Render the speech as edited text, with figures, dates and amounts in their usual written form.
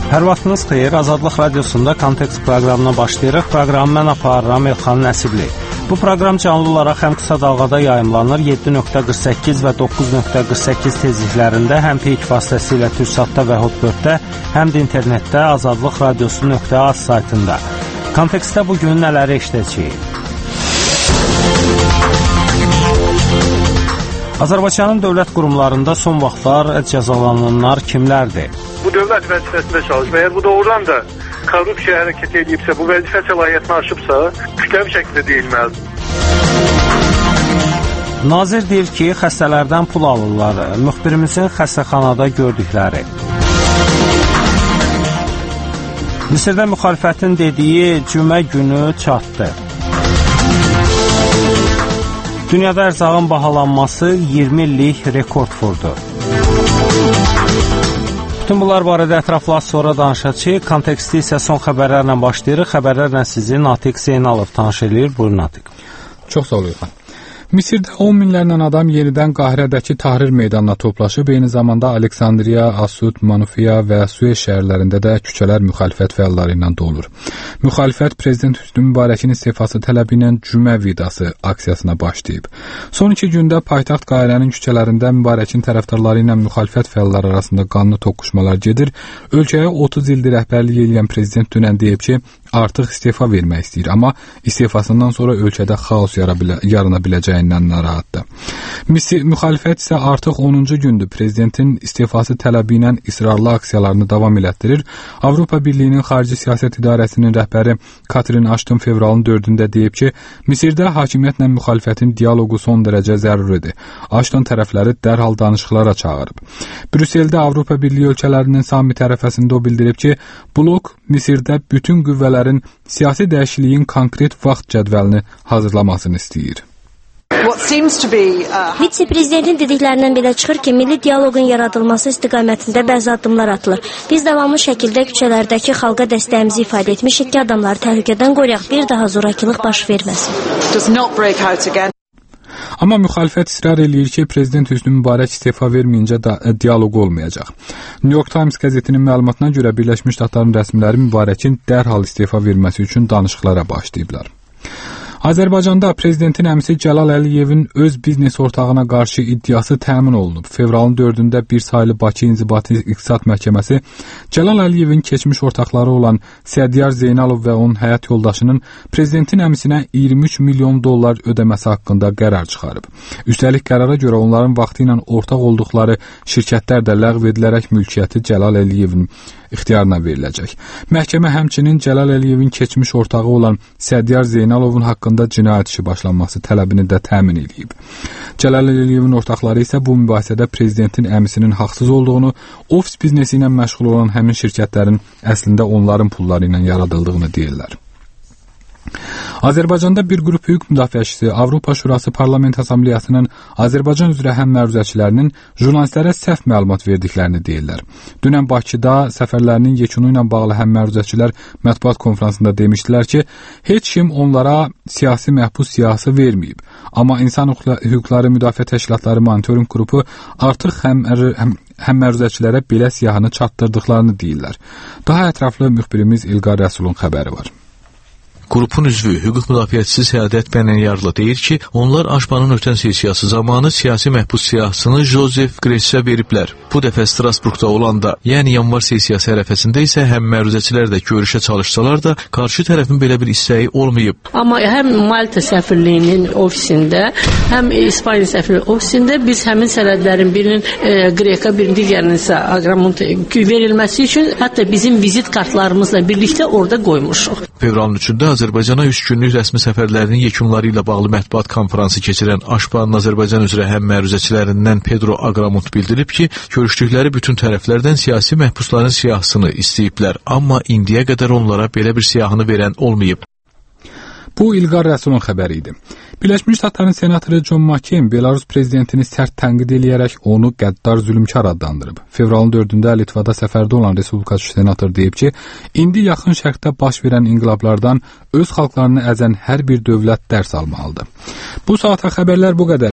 Hər vaxtınız xeyir, Azadlıq Radiosunda Kontekst proqramına başlayırıq. Proqramı mən aparıram Elxan Nəsibli. Bu proqram canlı olaraq həm qısa dalğada yayımlanır, 7.48 və 9.48 tezliklərində, həm peyk vasitəsilə Türksatda və Hotbird-də, həm də internetdə azadlıqradiosu.az saytında. Kontekstdə bugün nələri eşidəcəyik? Azərbaycanın dövlət qurumlarında son vaxtlar cəzalananlar kimlərdir? Bu dövlət vəzifəsində çalışır. Əgər bu doğrudan da korrupsiya hərəkət edibsə, bu vəzifə səlahiyyətini aşıbsa, kütləvi şəkildə deyilməlidir. Nazir deyir ki, xəstələrdən pul alırlar. Müxbirimizin xəstəxanada gördükləri. Misirdə müxalifətin dediyi cümə günü çatdı. Dünyada ərzağın bahalanması 20 illik rekord vurdu. Bütün bunlar barədə ətraflı az sonra danışacağıq. Konteksti isə son xəbərlərlə başlayırıq. Xəbərlərlə sizi Natiq Zeynalov tanış edir. Buyurun Natiq. Çox sağ ol İlxan. Misirdə 10 minlərlə adam yenidən Qahirədəki Tahrir meydanına toplaşıb, eyni zamanda Aleksandriya, Asud, Manufiya və Suez şəhərlərində də küçələr müxalifət fəalları ilə dolur. Müxalifət Prezident Hüsnü Mübarəkin istefası tələbi ilə cümə vidası aksiyasına başlayıb. Son 2 gündə paytaxt Qahirənin küçələrində Mübarəkin tərəfdarları ilə müxalifət fəalları arasında qanlı toqquşmalar gedir. Ölkəyə 30 ildir rəhbərlik edən prezident dünən deyib ki, artıq istefa vermək istəyir, amma istefasından sonra ölkədə xaos yarana biləcəyindən narahatdır. Müxalifət isə artıq 10-cu gündür prezidentin istefası tələbi ilə israrlı aksiyalarını davam elətdirir. Avropa Birliyinin Xarici Siyasət İdarəsinin rəhbəri Katrin Ashton fevralın 4-də deyib ki, Misirdə hakimiyyətlə müxalifətin dialoqu son dərəcə zəruridir. Ashton tərəfləri dərhal danışıqlara çağırıb. Brüsseldə Avropa Birliyi ölkələrinin samiti ərəfəsində o bildirib ki, blok Misirdə bütün qüvvələrin siyasi dəyişikliyin konkret vaxt cədvəlini hazırlamasını istəyir. Vitse-prezidentin dediklərindən belə çıxır ki, milli dialoqun yaradılması istiqamətində bəzi addımlar atılır. Biz davamlı şəkildə küçələrdəki xalqa dəstəyimizi ifadə etmişik ki, adamları təhlükədən qoruyaq, bir daha zorakılıq baş verməsin. Amma müxalifət israr eləyir ki, Prezident Hüsnü Mübarək istefa verməyincə dialoq olmayacaq. New York Times qəzetinin məlumatına görə Birləşmiş Ştatların rəsmiləri Mübarəkin dərhal istefa verməsi üçün danışıqlara başlayıblar. Azərbaycanda prezidentin əmisi Cəlal Əliyevin öz biznes ortağına qarşı iddiası təmin olunub. Fevralın 4-də bir saylı Bakı İnzibati İqtisad Məhkəməsi Cəlal Əliyevin keçmiş ortaqları olan Sədyar Zeynalov və onun həyat yoldaşının prezidentin əmisinə 23 milyon dollar ödəməsi haqqında qərar çıxarıb. Üstəlik qərara görə onların vaxtı ilə ortaq olduqları şirkətlər də ləğv edilərək mülkiyyəti Cəlal Əliyevin ixtiyarına veriləcək. Məhkəmə həmçinin Cəlal Əliyevin keçmiş ortağı olan Sədyar Zeynalovun haqqında cinayət işi başlanması tələbini də təmin edib. Cəlal Əliyevin ortaqları isə bu mübahisədə prezidentin əmisinin haqsız olduğunu, ofis biznesi ilə məşğul olan həmin şirkətlərin əslində onların pulları ilə yaradıldığını deyirlər. Azərbaycanda bir qrup hüquq müdafiəçisi Avropa Şurası Parlament Assambleyasının Azərbaycan üzrə həmməruzəçilərinin jurnalistlərə səhv məlumat verdiklərini deyirlər. Dünən Bakıda səfərlərinin yekunu ilə bağlı həmməruzəçilər mətbuat konfransında demişdilər ki, heç kim onlara siyasi məhbus siyahısı verməyib. Amma İnsan Hüquqları Müdafiə Təşkilatları Monitoring Qrupu artıq həmməruzəçilərə belə siyahını çatdırdıqlarını deyirlər. Daha ətraflı müxbirimiz İlqar Rəsulun xəbəri var. Qrupun üzvü, hüquq müdafiəçisi Səadət Bənənyarlı deyir ki, onlar Aşbanın ötən sessiyası zamanı siyasi məhbus siyahısını Joseph Gressə veriblər. Bu dəfə Strasburqda olanda, yəni yanvar sessiyası ərəfəsində isə həm məruzəçilər də görüşə çalışsalar da, qarşı tərəfin belə bir istəyi olmayıb. Amma həm Malta səfirliyinin ofisində, həm İspaniya səfirliyi ofisində biz həmin sənədlərin birinin Qreka, birinin digərinin isə Agramunt'a verilməsi üçün hətta bizim vizit kartlarımızla birlikdə orada qoymuşuq. Fevralın 3-də Azərbaycana 3 günlük rəsmi səfərlərinin yekunları ilə bağlı mətbuat konfransı keçirən Aşbanın Azərbaycan üzrə həmməruzəçilərindən Pedro Agramunt bildirib ki, görüşdükləri bütün tərəflərdən siyasi məhbusların siyahısını istəyiblər, amma indiyə qədər onlara belə bir siyahını verən olmayıb. Bu İlqar Rəsulun xəbəri idi. Birləşmiş Ştatların senatoru John McCain Belarus prezidentini sərt tənqid edərək onu qəddar zülmkar adlandırıb. Fevralın 4-də Litvada səfərdə olan Respublikaçı senator deyib ki, indi yaxın şərqdə baş verən inqilablardan öz xalqlarını əzən hər bir dövlət dərs almalıdır. Bu saata xəbərlər bu qədər.